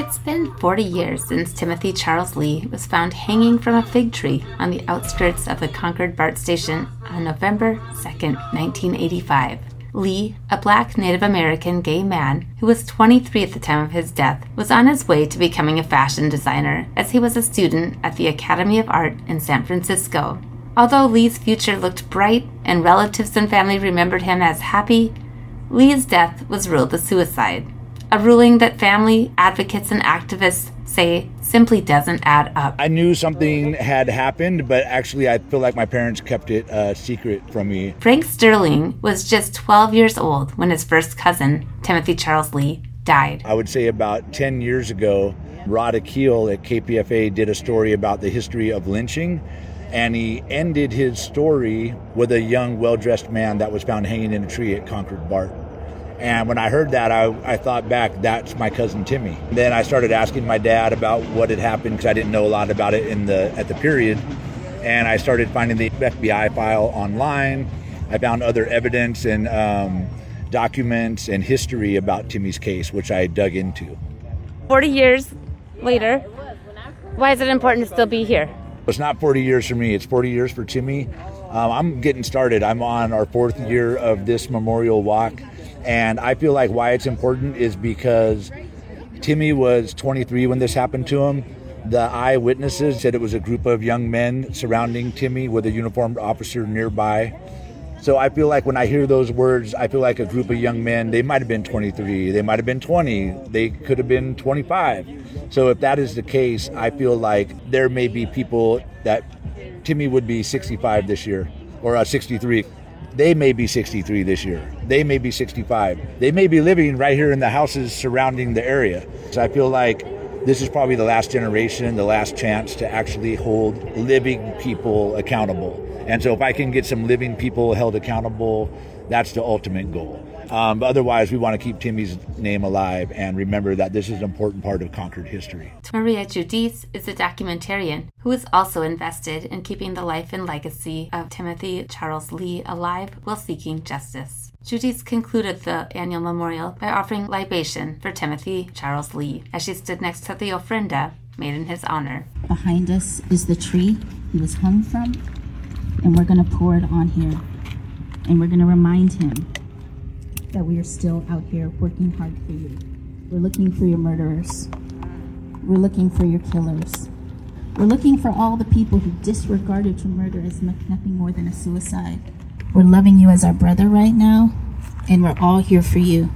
It's been 40 years since Timothy Charles Lee was found hanging from a fig tree on the outskirts of the Concord BART station on November 2nd, 1985. Lee, a black Native American gay man who was 23 at the time of his death, was on his way to becoming a fashion designer as he was a student at the Academy of Art in San Francisco. Although Lee's future looked bright and relatives and family remembered him as happy, Lee's death was ruled a suicide, a ruling that family, advocates, and activists say simply doesn't add up. I knew something had happened, but actually I feel like my parents kept it secret from me. Frank Sterling was just 12 years old when his first cousin, Timothy Charles Lee, died. I would say about 10 years ago, Rod Akil at KPFA did a story about the history of lynching, and he ended his story with a young, well-dressed man that was found hanging in a tree at Concord BART. And when I heard that, I thought back, that's my cousin Timmy. Then I started asking my dad about what had happened because I didn't know a lot about it at the period. And I started finding the FBI file online. I found other evidence and documents and history about Timmy's case, which I dug into. 40 years later, why is it important to still be here? It's not 40 years for me, it's 40 years for Timmy. I'm getting started. I'm on our 4th year of this memorial walk. And I feel like why it's important is because Timmy was 23 when this happened to him. The eyewitnesses said it was a group of young men surrounding Timmy with a uniformed officer nearby. So I feel like when I hear those words, I feel like a group of young men, they might have been 23, they might have been 20, they could have been 25. So if that is the case, I feel like there may be people that Timmy would be 65 this year, or 63. They may be 63 this year. They may be 65. They may be living right here in the houses surrounding the area. So I feel like this is probably the last generation, the last chance to actually hold living people accountable. And so if I can get some living people held accountable, that's the ultimate goal. But otherwise, we want to keep Timmy's name alive and remember that this is an important part of Concord history. Maria Judice is a documentarian who is also invested in keeping the life and legacy of Timothy Charles Lee alive while seeking justice. Judice concluded the annual memorial by offering libation for Timothy Charles Lee as she stood next to the ofrenda made in his honor. Behind us is the tree he was hung from, and we're going to pour it on here. And we're going to remind him that we are still out here working hard for you. We're looking for your murderers. We're looking for your killers. We're looking for all the people who disregarded your murder as nothing more than a suicide. We're loving you as our brother right now, and we're all here for you.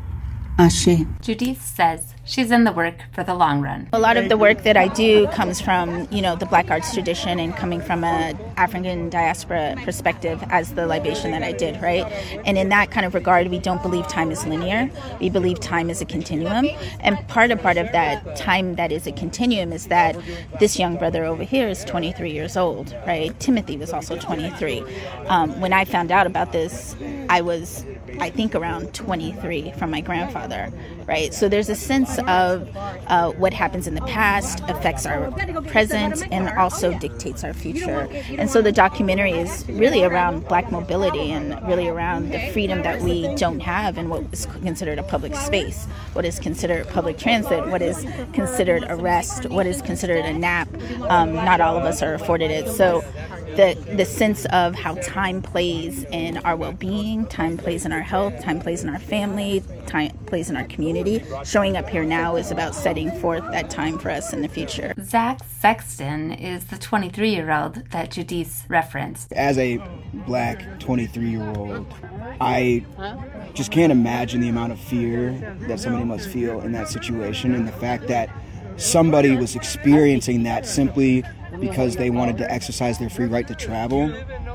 Ashe. Judice says she's in the work for the long run. A lot of the work that I do comes from, the Black arts tradition and coming from an African diaspora perspective as the libation that I did, right? And in that kind of regard, we don't believe time is linear. We believe time is a continuum. And part of that time that is a continuum is that this young brother over here is 23 years old, right? Timothy was also 23. When I found out about this, I was, I think, around 23 from my grandfather, right? So there's a sense of what happens in the past affects our present and also dictates our future. And so the documentary is really around Black mobility and really around the freedom that we don't have in what is considered a public space, what is considered public transit, what is considered a rest, what is considered a nap. Not all of us are afforded it. So the sense of how time plays in our well-being, time plays in our health, time plays in our family, time plays in our community. Showing up here now is about setting forth that time for us in the future. Zach Sexton is the 23-year-old that Judice referenced. As a Black 23-year-old, I just can't imagine the amount of fear that somebody must feel in that situation, and the fact that somebody was experiencing that simply because they wanted to exercise their free right to travel.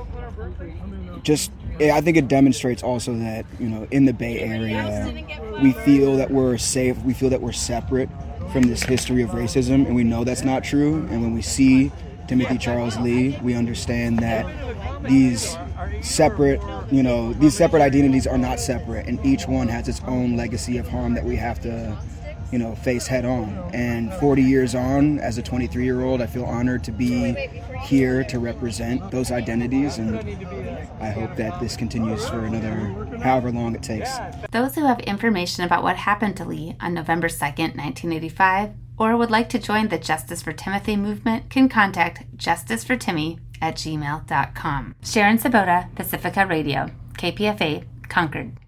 I think it demonstrates also that, in the Bay Area, we feel that we're safe, we feel that we're separate from this history of racism, and we know that's not true. And when we see Timothy Charles Lee, we understand that these separate identities are not separate, and each one has its own legacy of harm that we have to face head on. And 40 years on, as a 23-year-old, I feel honored to be here to represent those identities, and I hope that this continues for another however long it takes. Those who have information about what happened to Lee on November 2nd, 1985, or would like to join the Justice for Timothy movement can contact justicefortimmy@gmail.com. Sharon Sabota, Pacifica Radio, KPFA, Concord.